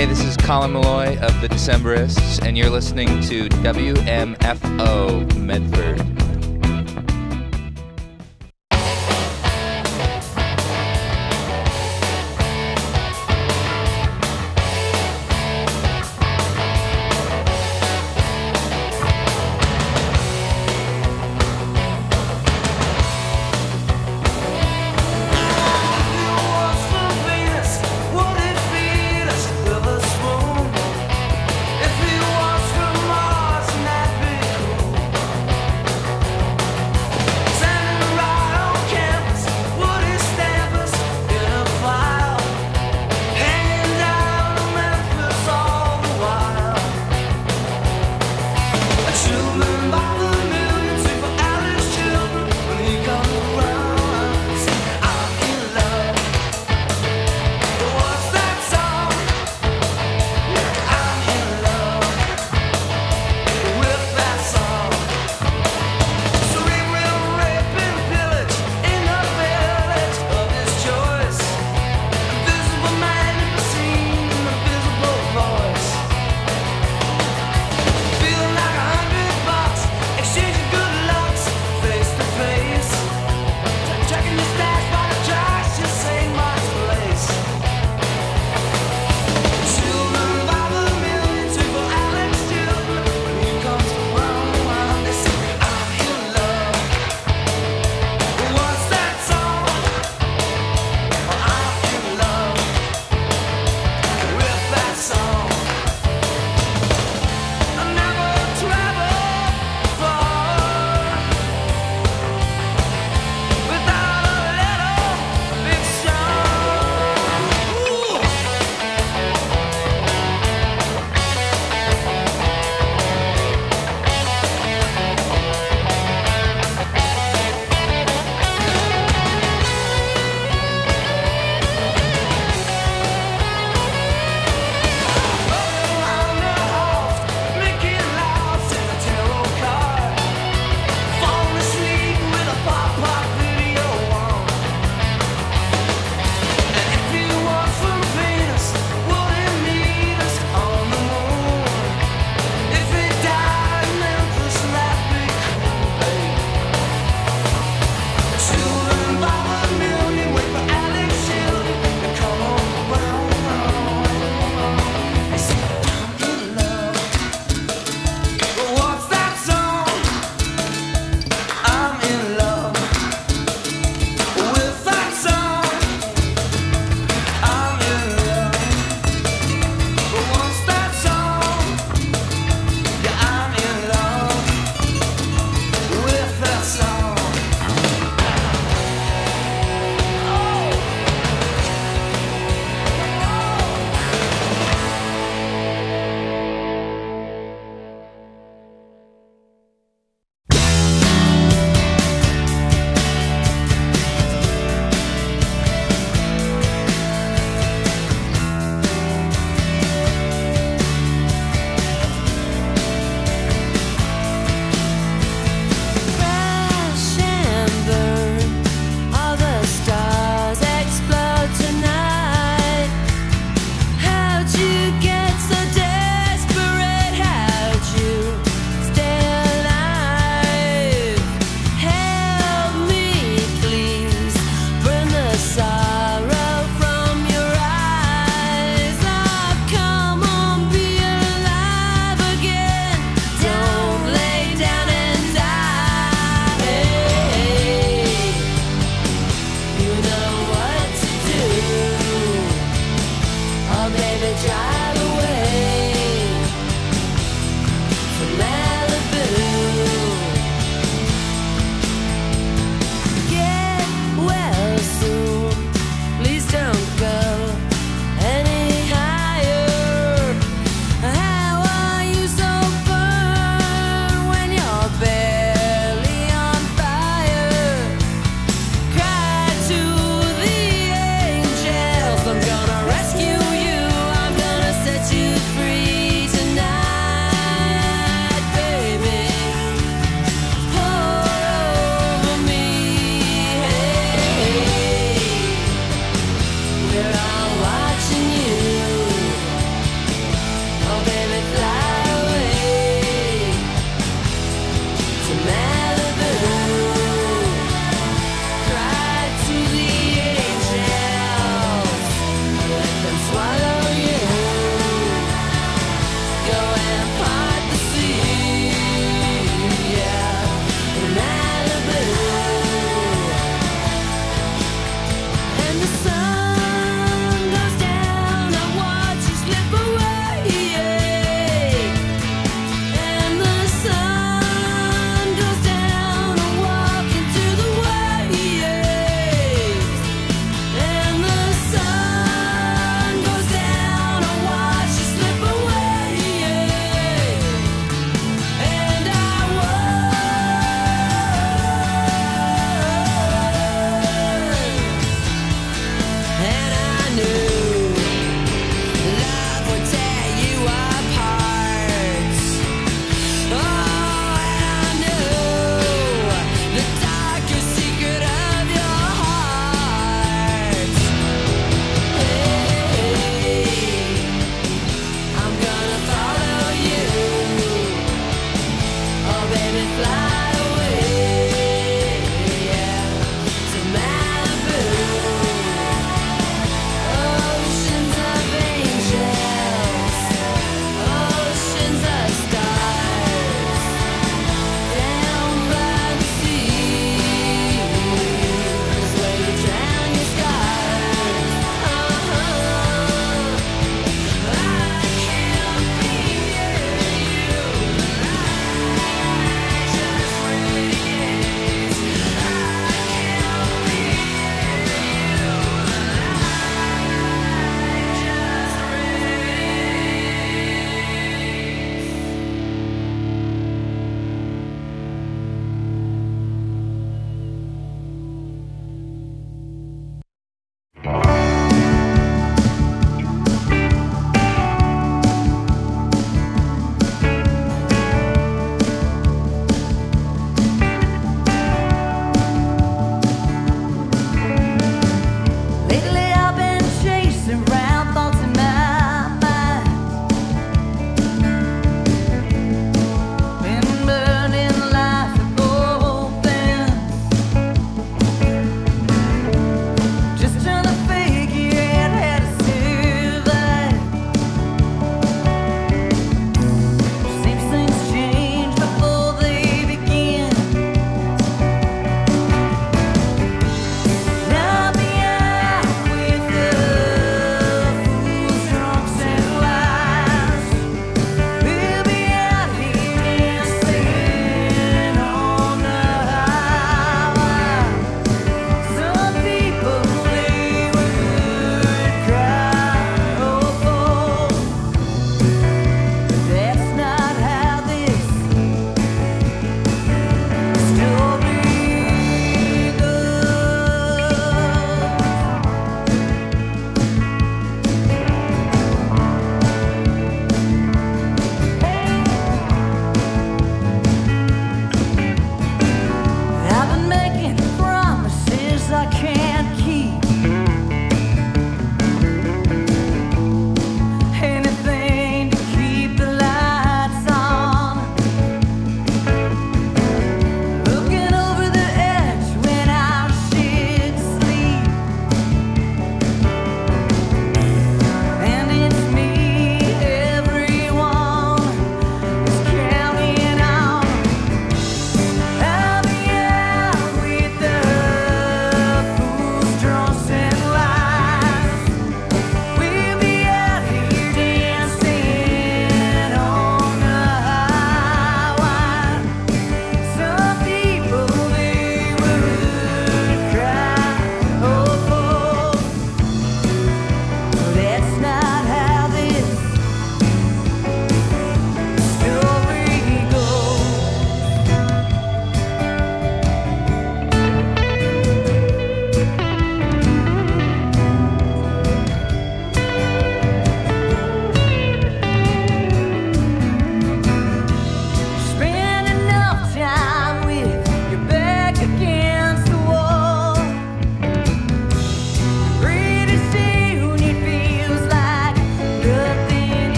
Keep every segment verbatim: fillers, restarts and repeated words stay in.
Hey, this is Colin Malloy of the Decemberists, and you're listening to W M F O Medford. If he was from Mars, and that'd be cool. And the sun goes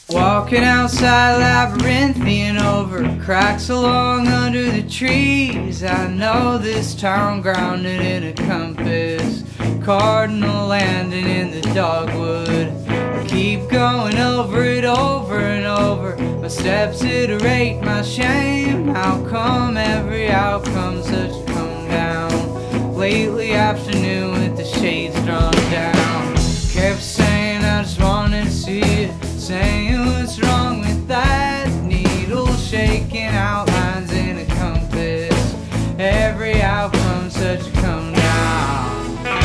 Walking outside labyrinthian over cracks along under the trees. I know this town grounded in a compass, cardinal landing in the dogwood. I keep going over it over and over. My steps iterate my shame. How come every outcome's such a come down? Lately afternoon with the shades drawn down. Kept saying I just wanted to see it, saying what's wrong with that needle, shaking outlines in a compass. Every outcome such a come down.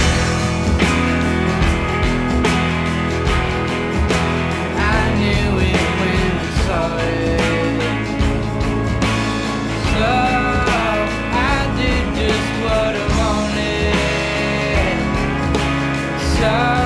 I knew it when I saw it, so I did just what I wanted. So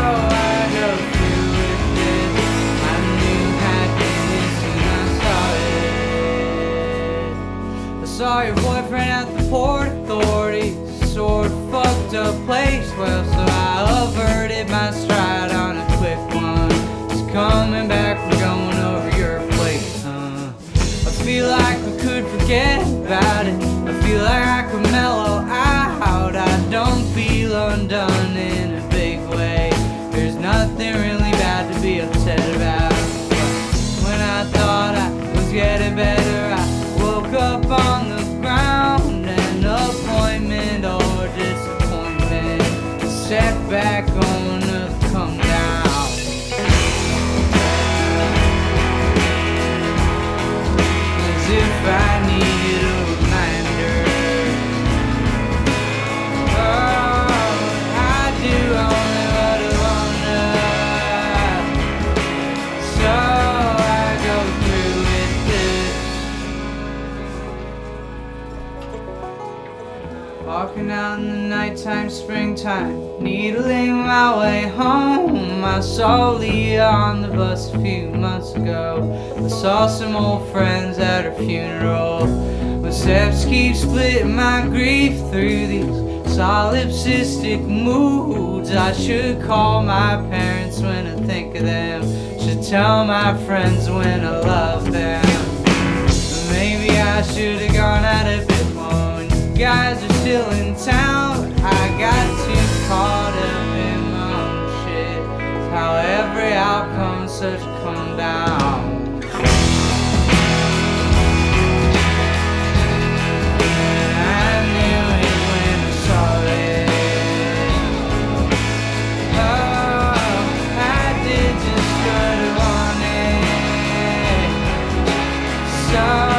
saw your boyfriend at the Port Authority, sort of fucked up place. Well, so I averted my stride on a quick one. Just coming back from going over your place, huh? I feel like we could forget about it. I feel like I could mellow out. I don't feel undone in a big way. There's nothing really bad to be upset about. When I thought I was getting better, I woke up on the ground. An appointment or disappointment, setback on a come down. As if I needed a reminder. Oh, I do only what I wanna. So walking out in the nighttime, springtime, needling my way home. I saw Leah on the bus a few months ago. I saw some old friends at her funeral. My steps keep splitting my grief through these solipsistic moods. I should call my parents when I think of them. Should tell my friends when I love them. Maybe I should have gone out a bit more. You guys are still in town. I got too caught up in my own shit. How every outcome's such a come down. I knew it when I saw it. Oh, I did just what I wanted. So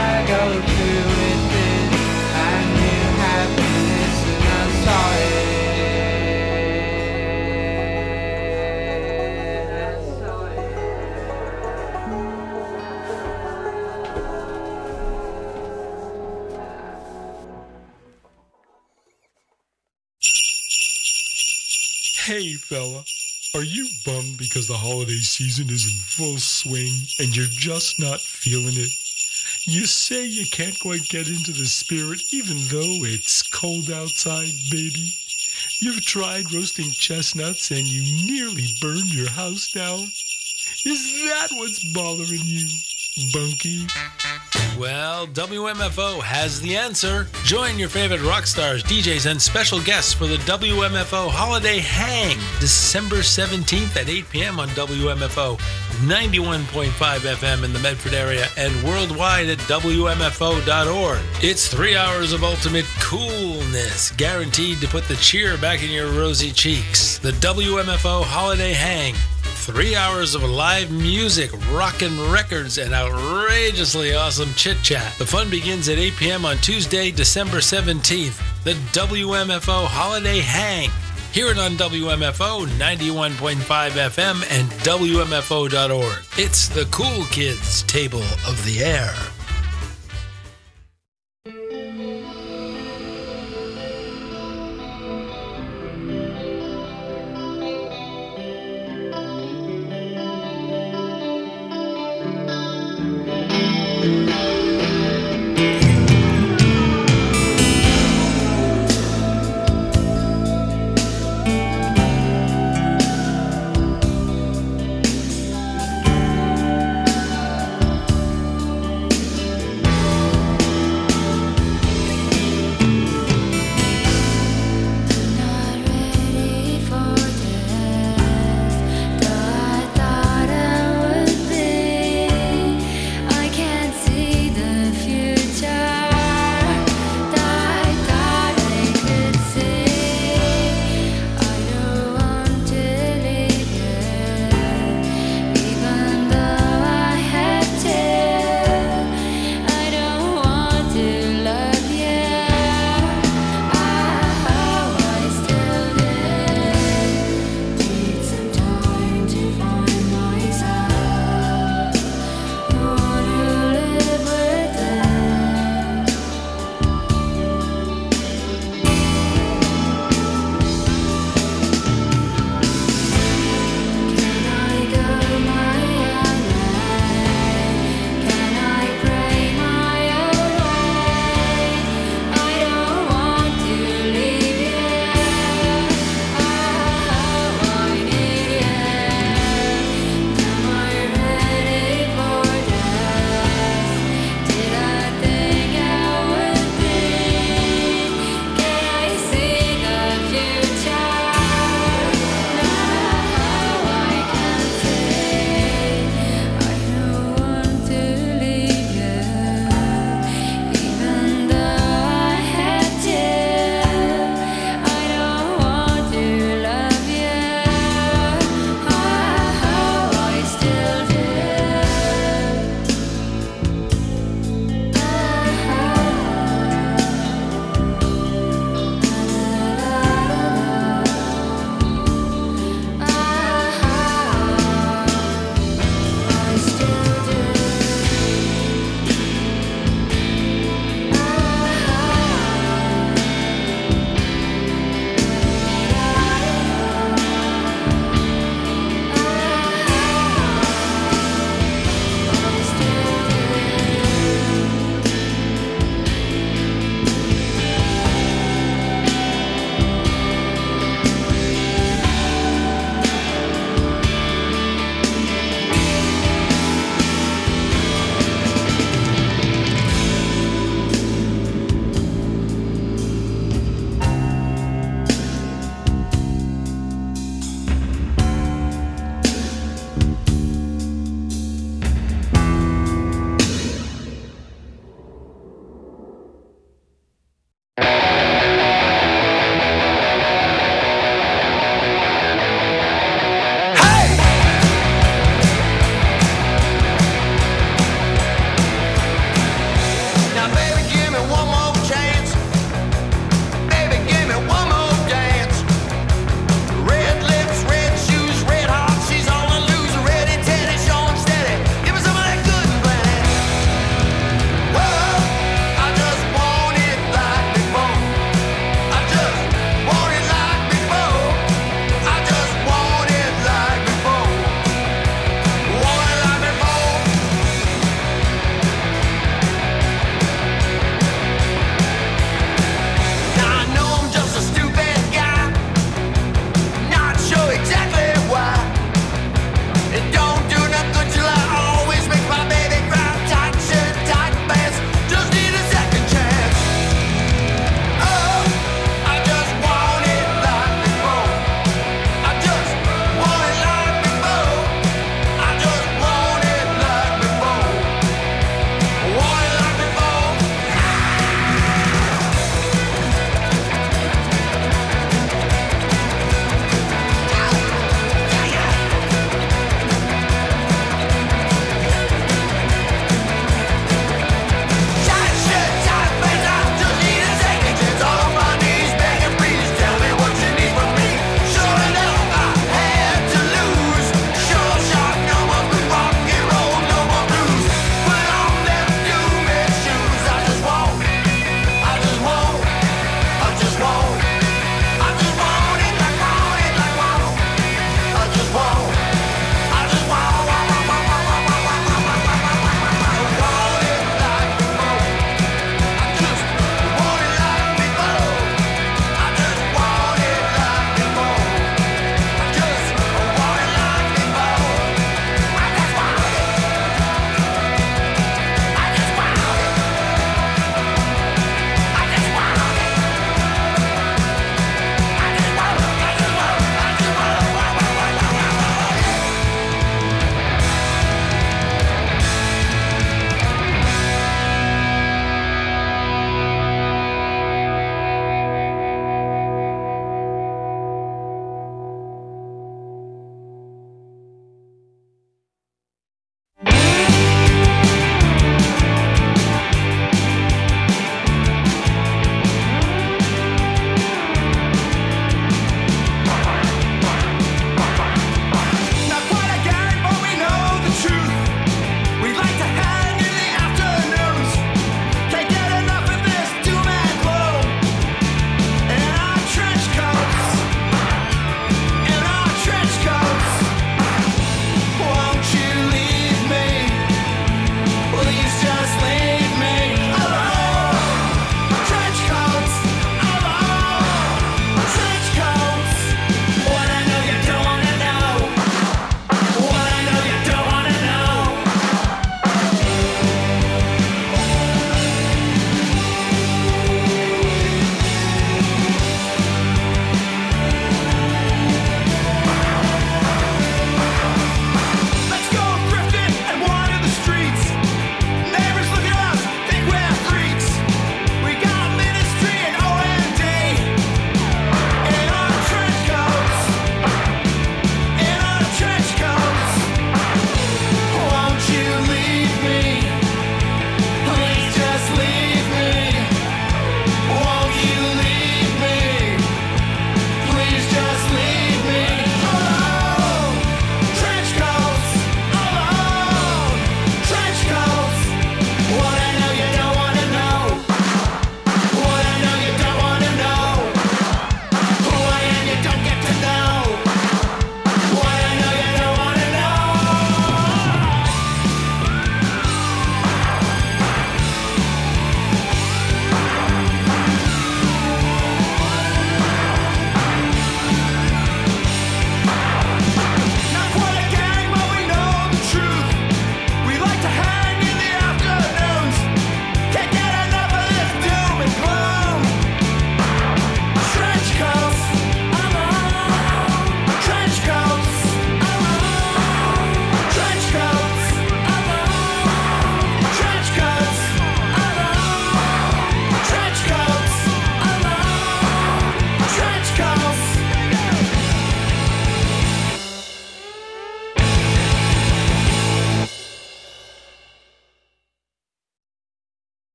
Hey fella, are you bummed because the holiday season is in full swing and you're just not feeling it? You say you can't quite get into the spirit even though it's cold outside, baby? You've tried roasting chestnuts and you nearly burned your house down? Is that what's bothering you, Bunky? Well, W M F O has the answer. Join your favorite rock stars, D Js, and special guests for the W M F O Holiday Hang, December seventeenth at eight p.m. on W M F O ninety-one point five F M in the Medford area and worldwide at W M F O dot org. It's three hours of ultimate coolness, guaranteed to put the cheer back in your rosy cheeks. The W M F O Holiday Hang. Three hours of live music, rockin' records, and outrageously awesome chit-chat. The fun begins at eight p.m. on Tuesday, December seventeenth. The W M F O Holiday Hang. Hear it on W M F O ninety-one point five F M and W M F O dot org. It's the cool kids' table of the air.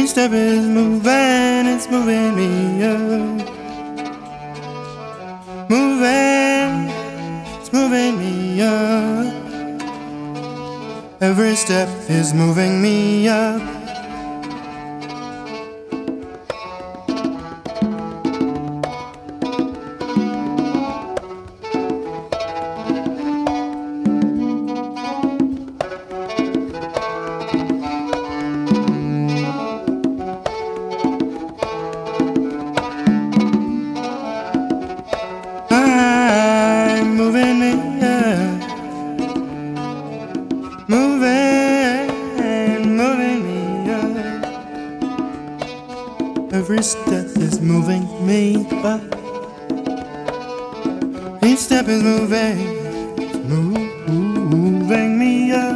Each step is moving, it's moving me up. Moving, it's moving me up. Every step is moving me up. Every step is moving me up. Each step is moving, moving me up.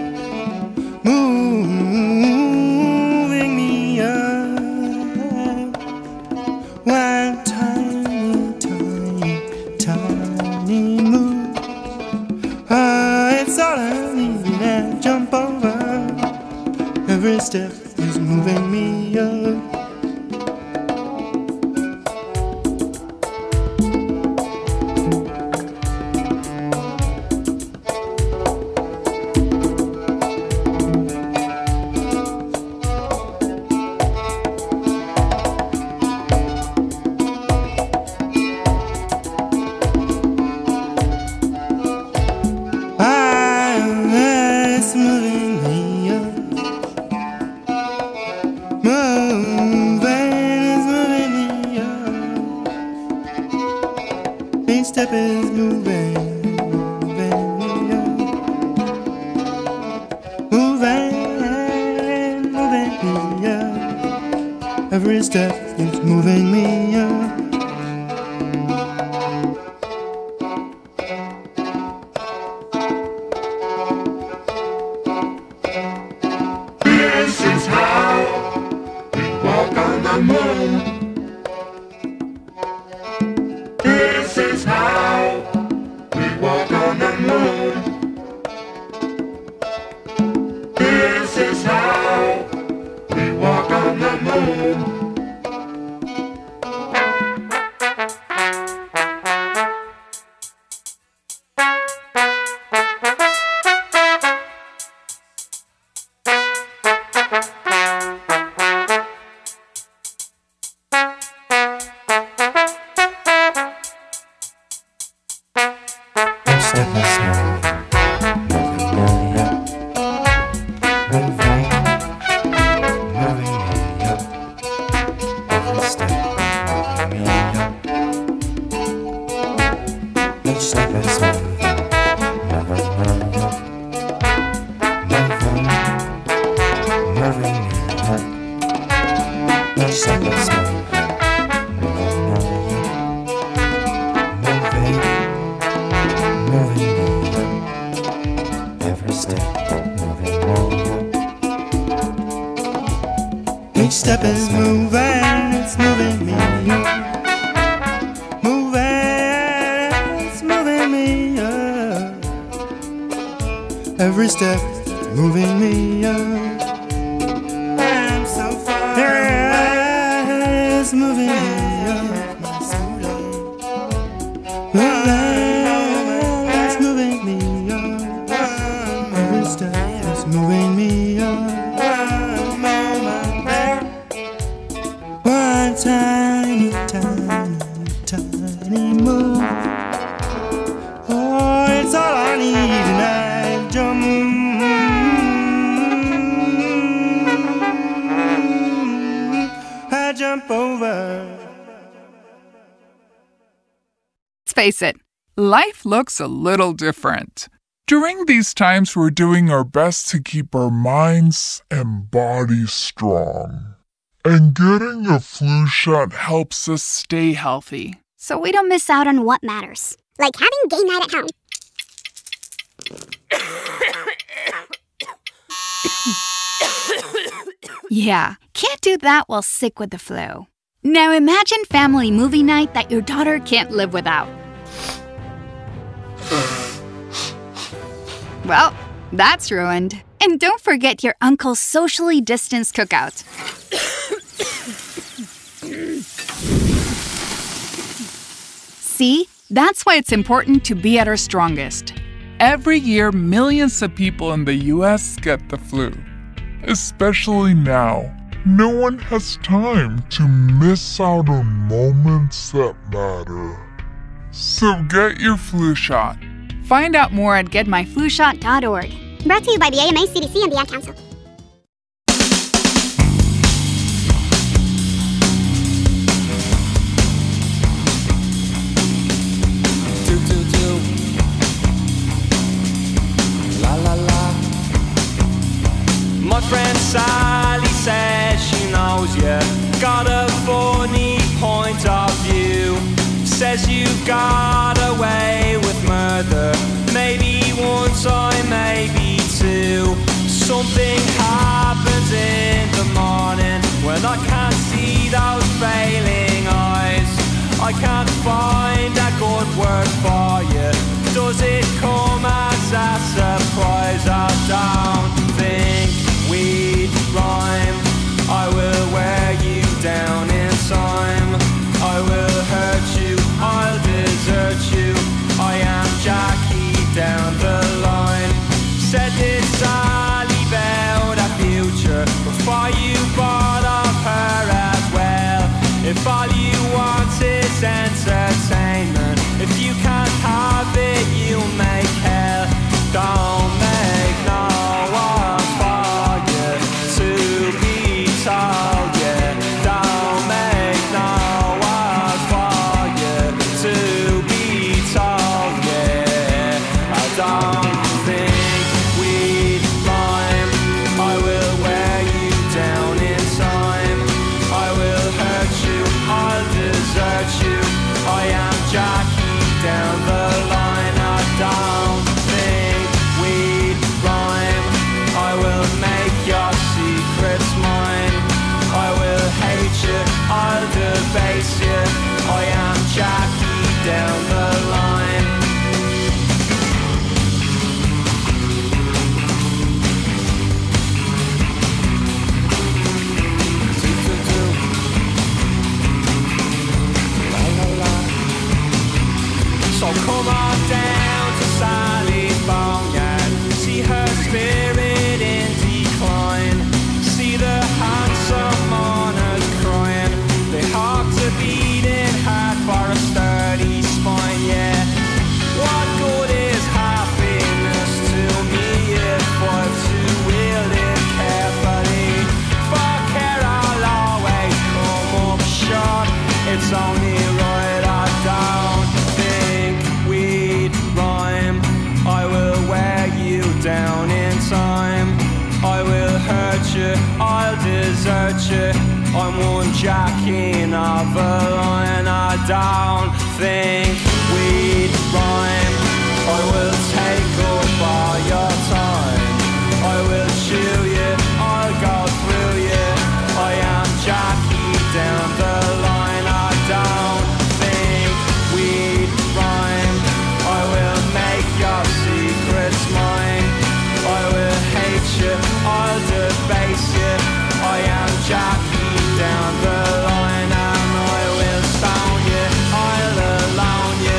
Moving me up. One tiny, tiny, tiny move. Ah, it's all I need to jump over. Every step is moving me up. Each step is moving, moving me up. Moving, moving me up. Every step is moving me up. This is how we walk on the moon. This is how we walk on the moon. This is how we walk on the moon. Each step is moving, it's moving me up. Moving, it's moving me up. Every step is moving me up. I'm so far away. It's moving me up. Moving, it's moving me up. Every step is moving me up. One tiny, tiny, tiny move. Oh, it's all I need, and I jump. I jump over. Let's face it, life looks a little different. During these times, we're doing our best to keep our minds and bodies strong. And getting a flu shot helps us Stay healthy. so we don't miss out on what matters. Like having game night at home. Yeah, can't do that while sick with the flu. Now imagine family movie night that your daughter can't live without. Well, That's ruined. And don't forget your uncle's socially distanced cookout. See? That's why it's important to be at our strongest. Every year, millions of people in the U S get the flu. Especially now. No one has time to miss out on moments that matter. So get your flu shot. Find out more at get my flu shot dot org. Brought to you by the A M A, C D C, and the Ad Council. Do, do, do. La, la, la. My friend Sally says she knows you got a funny point of view. Says you've got away with murder. Maybe one time, maybe two. Something happens in the morning when I can't see those failing eyes. I can't find a good word for you. Does it come as a surprise? I don't think we'd rhyme. I will wear you down in time. I will hurt you, I'll desert you. I am Jackie down the line. Said this Sally about a future before you bought of her as well. If all you want is entertainment, if you can't have it, you'll make hell. Don't make no one for you to be told, yeah. Don't make no one for you to be told, yeah. I don't think we'd rhyme. I will wear you down in time. I will hurt you, I'll desert you. I am Jackie down the line. I don't think we'd rhyme. I will make your secrets mine. I will hate you, I'll debase you. I am Jackie down the line. Do, do, do. La, la, la. So come on down to Sally's Boneyard. See her spirit in decline. See the handsome mourners crying. They hope to beating hard for a sturdy spine, yeah. What good is happiness to me if I'm to wield it carefully? For care I'll always come up short. It's only right I don't think we'd rhyme. I will wear you down in time. I will hurt you, I'll desert you. I'm one Jackie of a line. I don't think we'd rhyme. I will take up all your time. I will chew you, I'll go through you. I am Jackie down the line. I don't think we'd rhyme. I will make your secrets mine. I will hate you, I'll debase you. I am Jackie down the line. And I will stone you, I'll alone you.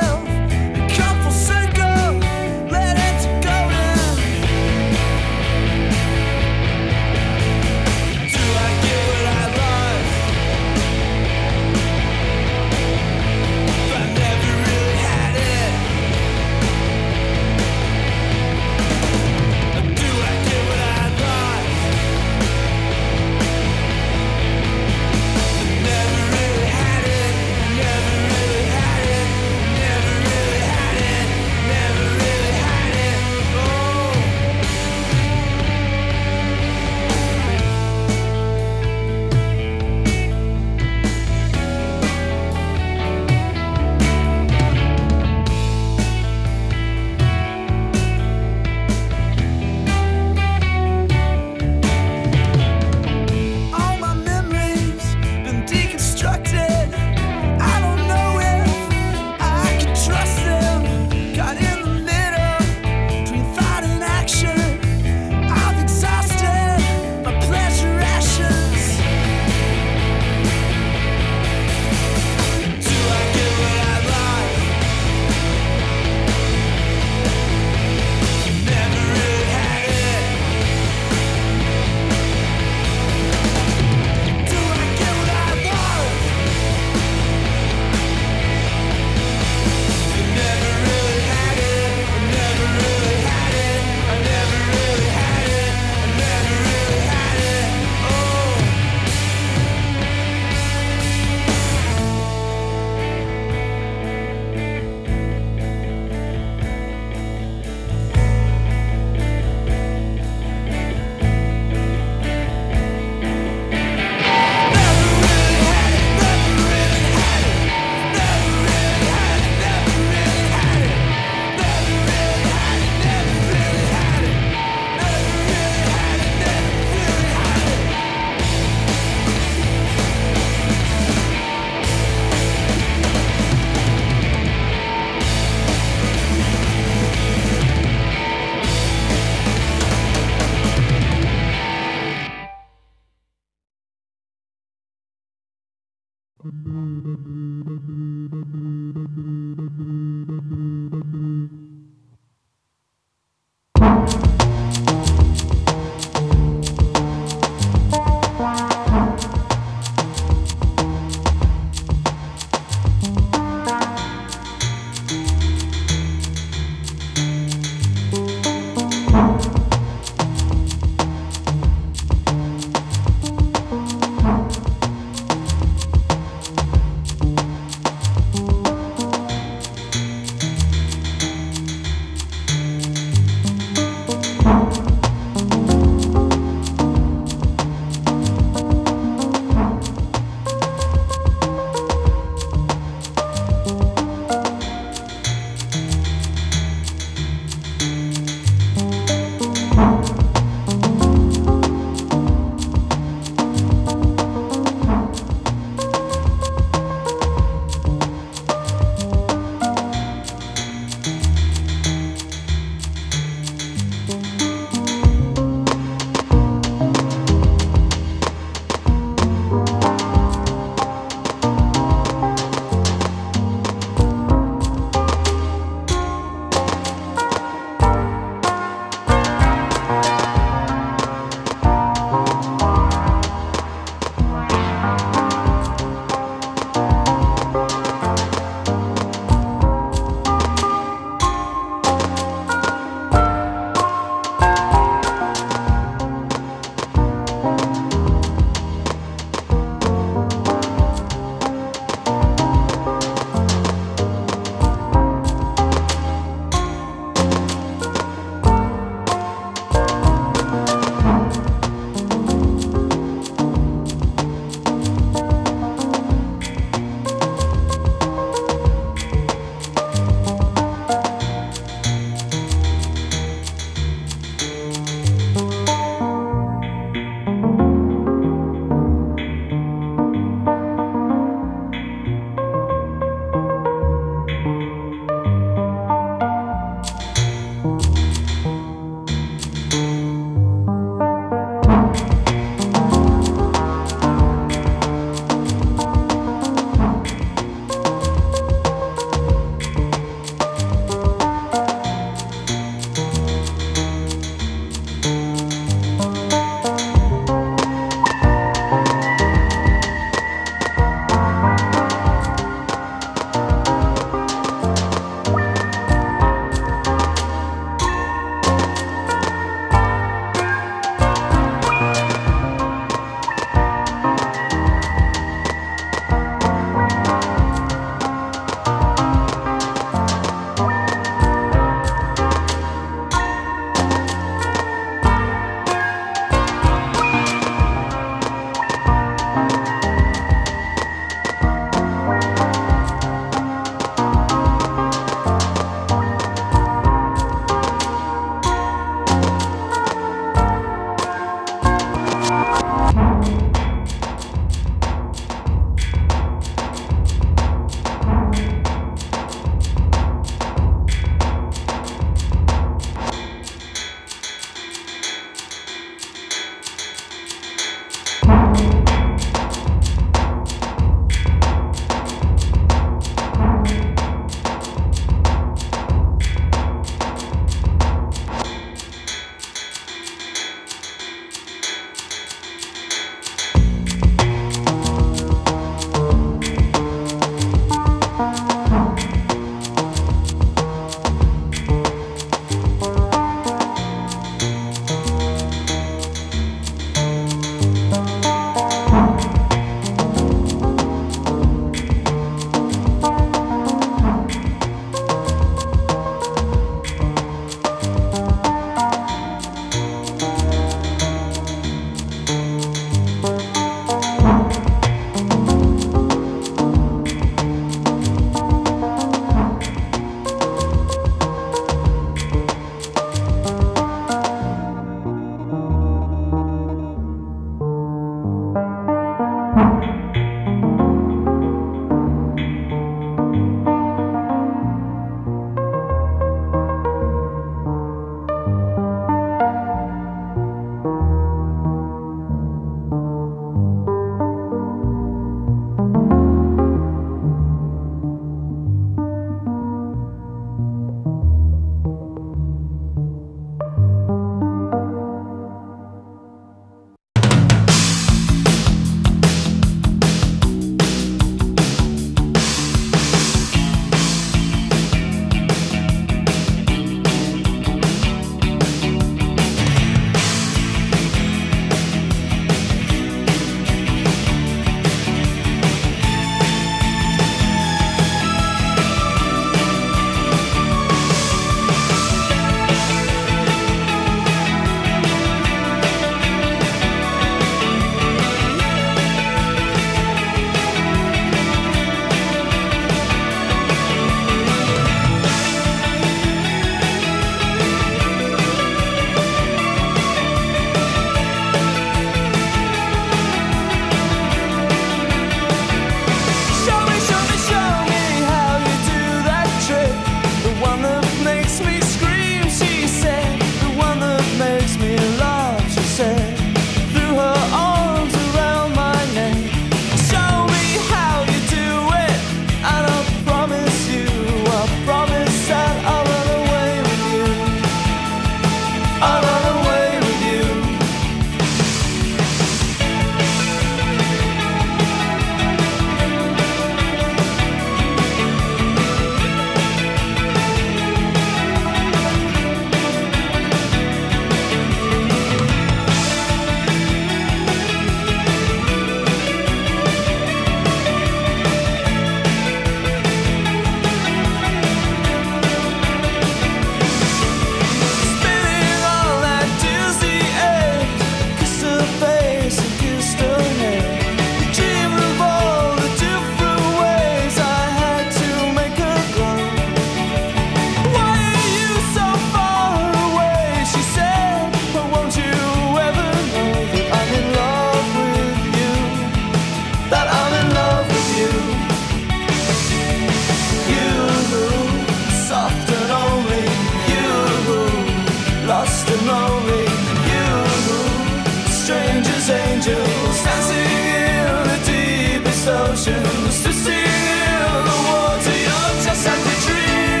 lonely. You, strangers, angels, dancing in the deepest oceans, twisting in the water. You're just like a dream,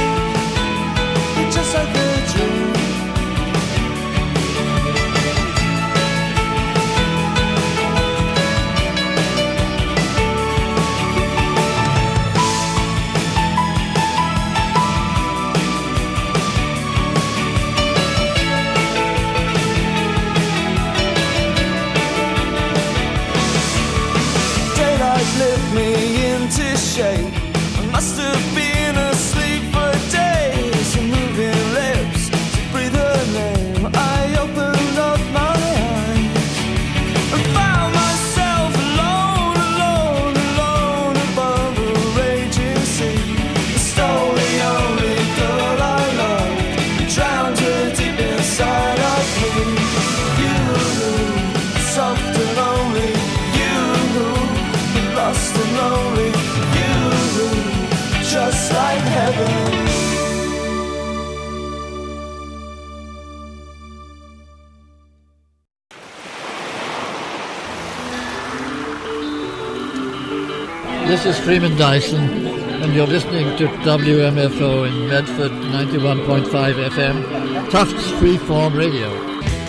just like a dream. Lift me into shape. I must have been asleep for days. Your moving lips to breathe her name. I opened up my eyes and found myself alone, alone, alone above a raging sea. I stole the only girl I loved, drowned her deep inside of me. You, soft and lonely. Lost and lonely, you, just like heaven. This is Freeman Dyson, and you're listening to W M F O in Medford, ninety-one point five F M, Tufts Freeform Radio.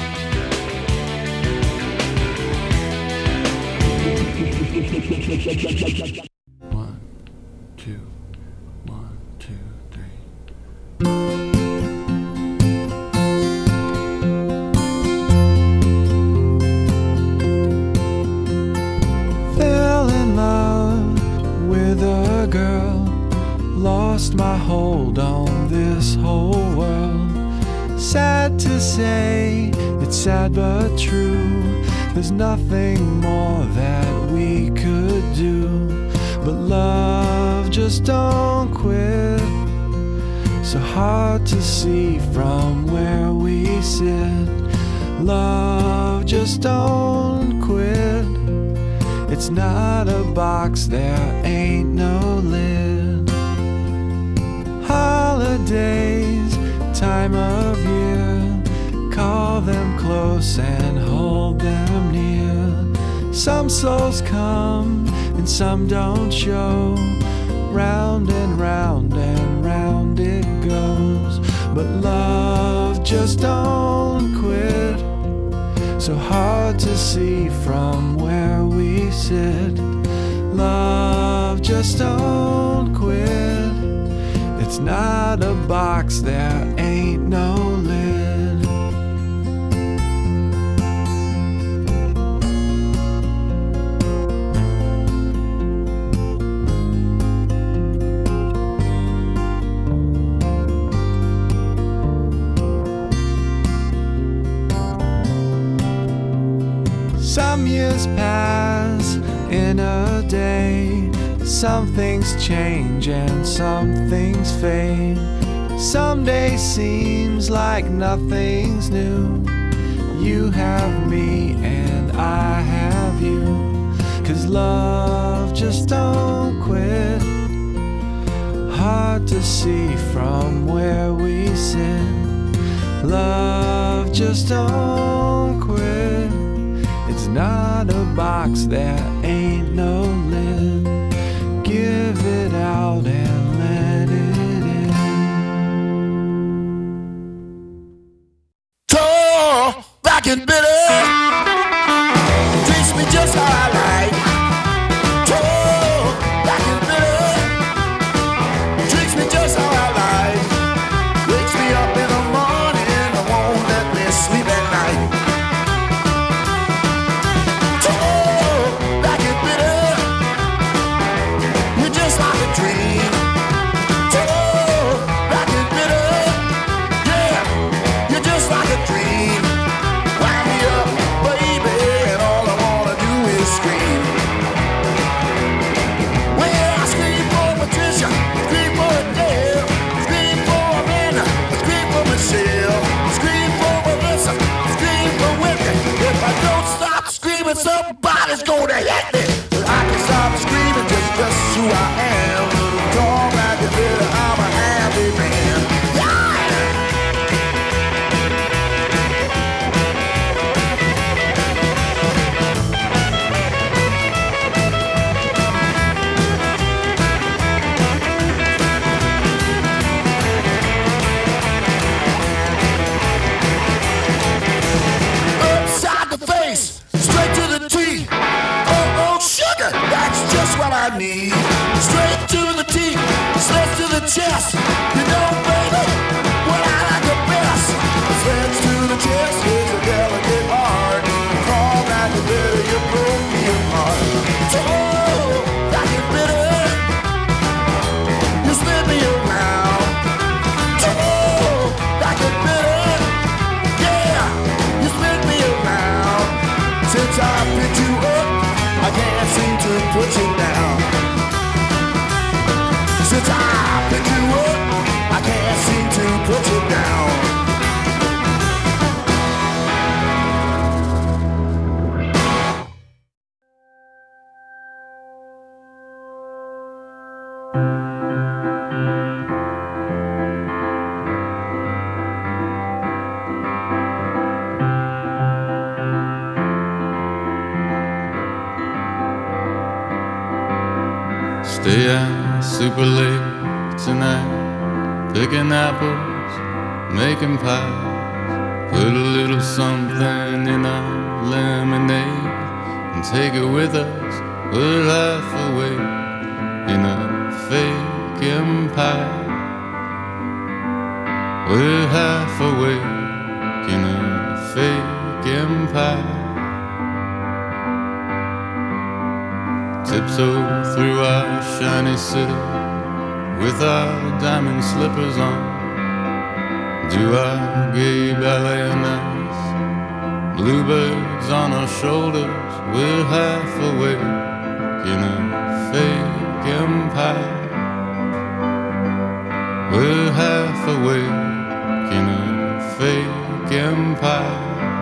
One, two, one, two, three. Fell in love with a girl, lost my hold on this whole world. Sad to say, it's sad but true. There's nothing more that we could do, but love just don't quit. So hard to see from where we sit. Love just don't quit. It's not a box, there ain't no lid. Holidays, time of year, call them close and hold them near. Some souls come and some don't show. Round and round and round it goes. But love just don't quit. So hard to see from where we sit. Love just don't quit. It's not a box, there ain't no lid. Some years pass in a day. Some things change and some things fade. Some day seems like nothing's new. You have me and I have you. 'Cause love just don't quit. Hard to see from where we sit. Love just don't quit. It's not a box, there ain't no lid. Give it out and let it in. Tall, black and bitter, treats me just how I like. Tall, black and bitter, treats me just how I like. Wakes me up in the morning, I won't let me sleep at night. Somebody's gonna hit me, but I can stop screaming just, just who I am. Tall, black and bitter, I'm a happy man. Yeah! need. Straight to the teeth, slits to the chest. You know, baby, what I like the best. Slits to the chest is a delicate art. Crawl back a bit, you broke me apart. So, like it bitter, you spin me around. So, like it bitter, yeah, you spin me around. Since I picked you up, I can't seem to put you down. Since I picked you up, I can't seem to put you down. Stay out super late tonight, picking apples, making pies. Put a little something in our lemonade and take it with us. We're half awake in a fake empire. We're half awake in a fake empire. Tiptoe through our shiny city with our diamond slippers on. Do our gay ballet nights, bluebirds on our shoulders. We're half awake in a fake empire. We're half awake in a fake empire.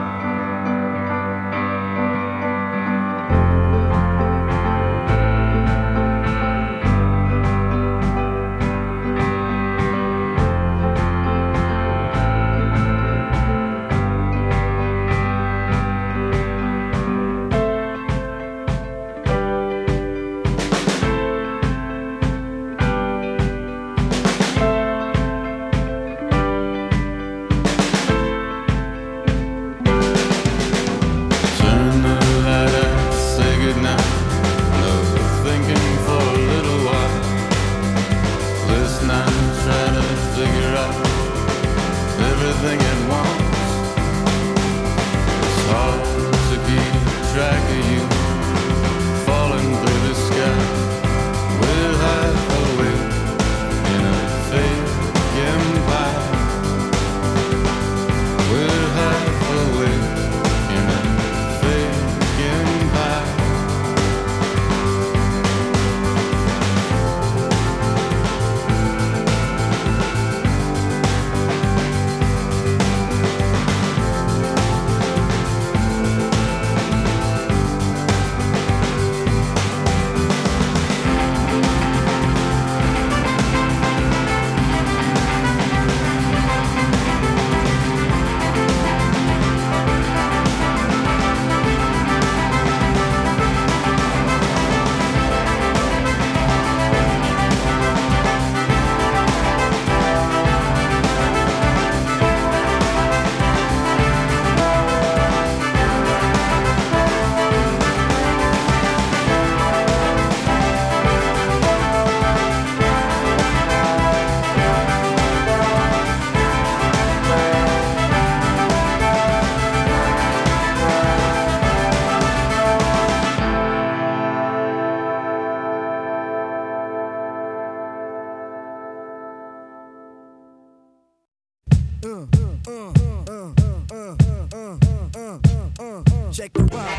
Check the ride.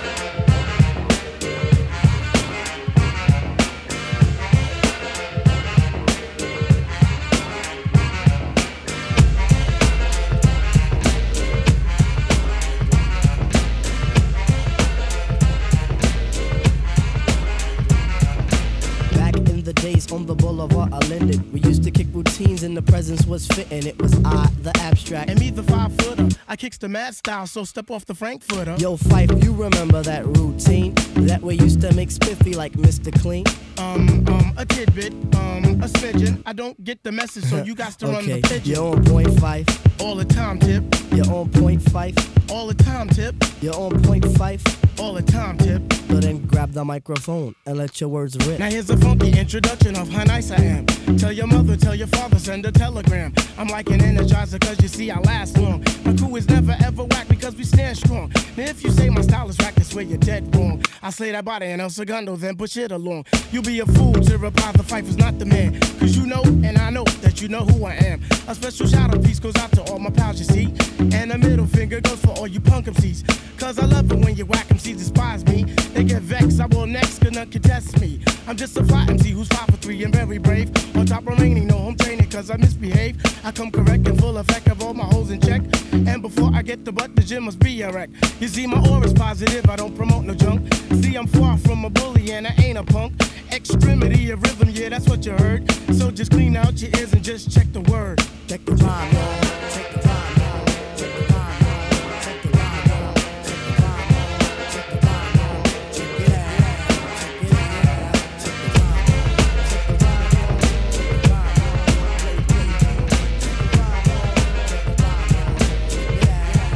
On the boulevard, I lended. We used to kick routines and the presence was fitting. It was I, the abstract. And me, the five footer. I kicks the mad style, so step off the Frankfurter. Yo, Fife, you remember that routine? That we used to make spiffy like Mister Clean? Um, um, a tidbit, um, a smidgen. I don't get the message, so you got to okay. run the pigeon. You're on point, Fife. All the time, Tip. You're on point, Fife. all the time, Tip. You're on point five, all the time, Tip. So then grab the microphone and let your words rip. Now here's a funky introduction of how nice I am. Tell your mother, tell your father, send a telegram. I'm like an energizer cause you see I last long. My crew is never ever whack because we stand strong. Now if you say my style is whack, that's where you're dead wrong. I slay that body and El Segundo, then push it along. You'll be a fool to reply the Phifer's not the man. Cause you know and I know that you know who I am. A special shout out piece goes out to all my pals you see. And a middle finger goes for all you punk M Cs. Cause I love it when you whack M Cs despise me. They get vexed, I will next, cause none can test me. I'm just a fly M C who's five for three and very brave. On top remaining, no home training cause I misbehave. I come correct and full effect of all my hoes in check. And before I get the butt, the gym must be a wreck. You see my aura's positive, I don't promote no junk. See I'm far from a bully and I ain't a punk. Extremity of rhythm, yeah that's what you heard. So just clean out your ears and just check the word. Check the rhyme, y'all. Check the rhyme, y'all. Check the rhyme, y'all. Check the rhyme, y'all. Check the rhyme, y'all. Check the rhyme, y'all. Check it out. Check it out. Check the rhyme, y'all. Check the rhyme, y'all. Check the rhyme, y'all. Play beat. Check the rhyme, y'all. Check the rhyme, y'all. Check it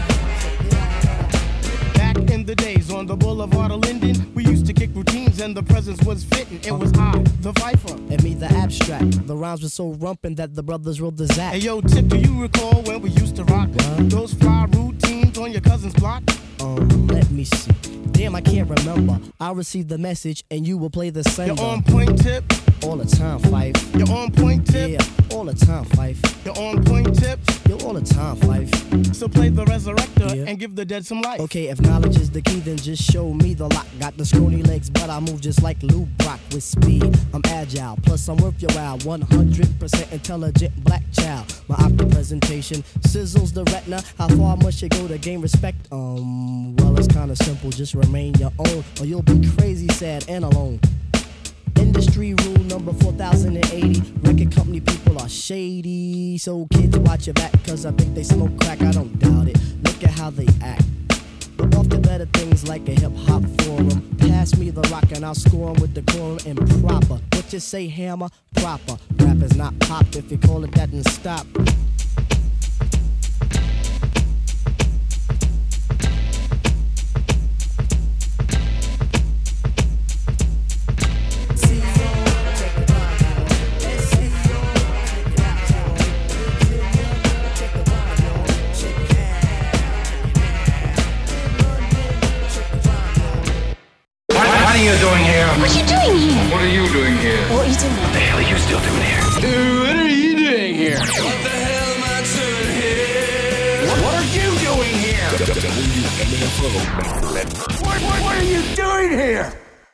out. Check it out. Back in the days on the boulevard of Linden, we used to kick routines and the presence was fitting. It was I, the Phifer. And me, the abstract. The rhymes were so rumpin' that the brothers wrote the Zach. Hey yo, Tip, do you recall when we used to rock what? Those fly routines on your cousin's block? Um, let me see. Damn, I can't remember. I'll receive the message and you will play the sender. You're on point, Tip. All the time, Fife. You're on point, Tip. Yeah, all the time, Fife. You're on point, Tip. You're all the time, Fife. So play the resurrector yeah. and give the dead some life. Okay, if knowledge is the key, then just show me the lock. Got the scrawny legs, but I move just like Lou Brock with speed. I'm agile, plus I'm worth your while. one hundred percent intelligent black child. My optic presentation sizzles the retina. How far must you go to gain respect? Um, well, it's kinda simple. Just remain your own, or you'll be crazy, sad, and alone. Industry rule number four thousand eighty. Record company people are shady. So kids watch your back, cause I think they smoke crack. I don't doubt it. Look at how they act. But off the better things like a hip-hop forum. Pass me the rock and I'll score 'em with the quorum and proper. What you say, hammer? Proper. Rap is not pop. If you call it that, then stop. What are you doing here? What are you doing here? What are you doing here? What are you doing? What the hell are you still doing here? Dude, what are you doing here? What the hell am I doing here? What, what are you doing here? W M F O Medford. What, what, what are you doing here?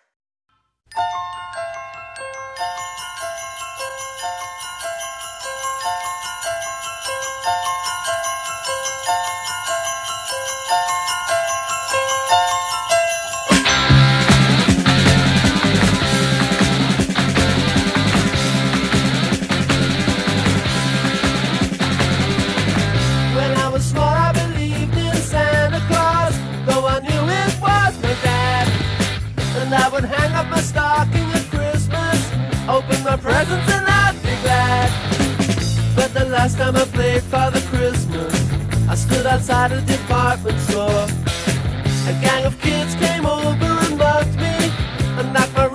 Presents and I'd be glad. But the last time I played Father Christmas, I stood outside a department store. A gang of kids came over and mugged me and knocked my